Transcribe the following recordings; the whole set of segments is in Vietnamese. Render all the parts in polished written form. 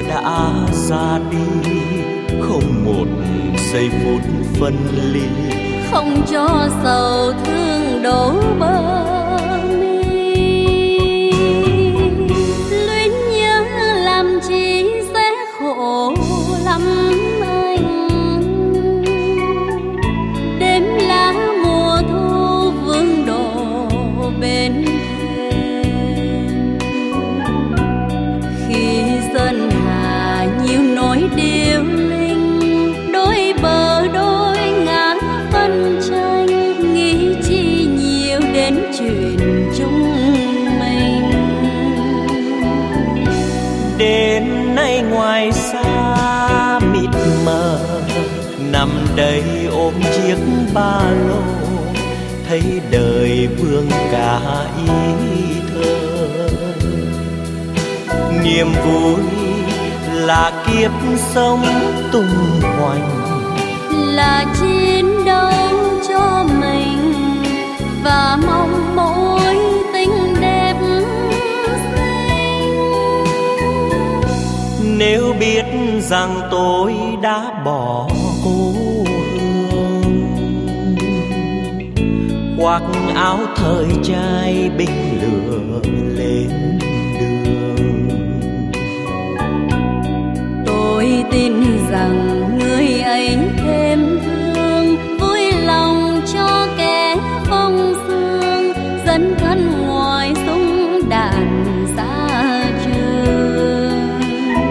đã ra đi, không một giây phút phân ly, không cho sầu thương đổ bờ mi. Luyến nhớ làm chi sẽ khổ lắm anh. Đêm lá mùa thu vương đổ bên thềm, khi sơn hà nhiều nỗi điêu linh, đôi bờ đôi ngã phân tranh, nghĩ chi nhiều đến chuyện chúng mình. Đến nay ngoài xa mịt mờ, nằm đây ôm chiếc ba lô, thấy đời vương cả ý thơ. Niềm vui là kiếp sống tung hoành, là chiến đấu cho mình và mong mối tình đẹp xinh. Nếu biết rằng tôi đã bỏ cô hương, khoác áo thời trai binh lửa lên đường. Tôi tin rằng người ấy thêm thương, vui lòng cho kẻ phong sương, dẫn thân ngoài súng đạn xa trường.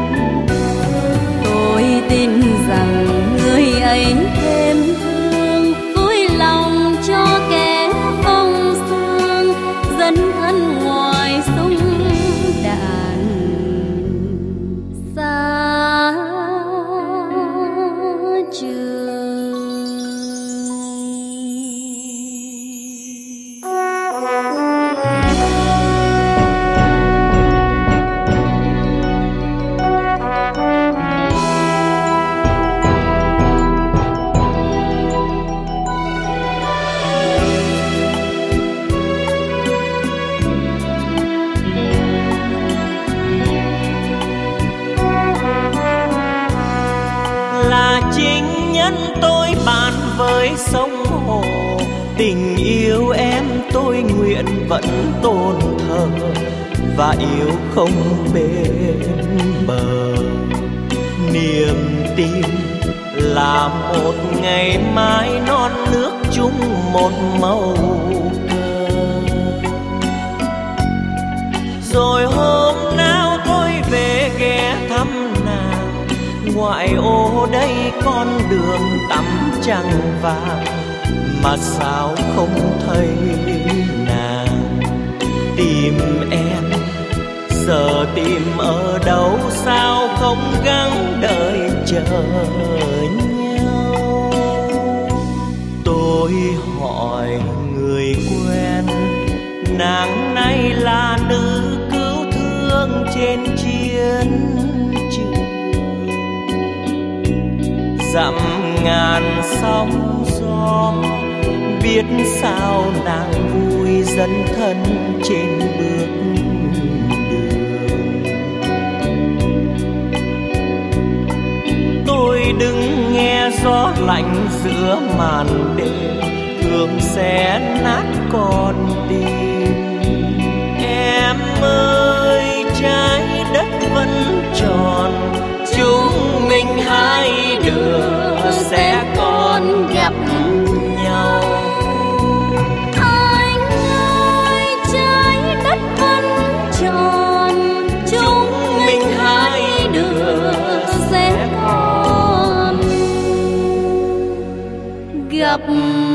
Tôi tin rằng người ấy thêm thương, vui lòng cho kẻ phong sương, dẫn thân ngoài súng đạn xa trường. Là chính nhân tôi bàn với sông hồ, tình yêu em tôi nguyện vẫn tôn thờ, và yêu không bên bờ. Niềm tin là một ngày mai non nước chung một màu cờ. Rồi hôm nào tôi về ghé thăm nàng, ngoại ô đây con đường tắm trăng vàng, mà sao không thấy nàng. Tìm em giờ tìm ở đâu, sao không gắng đợi chờ nhau. Tôi hỏi người quen, nàng này là nữ cứu thương trên chiến trường. Dặm ngàn sóng gió, biết sao nàng vui dấn thân trên bước đường. Tôi đứng nghe gió lạnh giữa màn đêm, thương sẽ nát con tim. Em ơi trái đất vẫn tròn, chúng mình hai đứa sẽ còn gặp nhau. Anh ơi trái đất vẫn tròn, chúng mình hai đứa sẽ còn gặp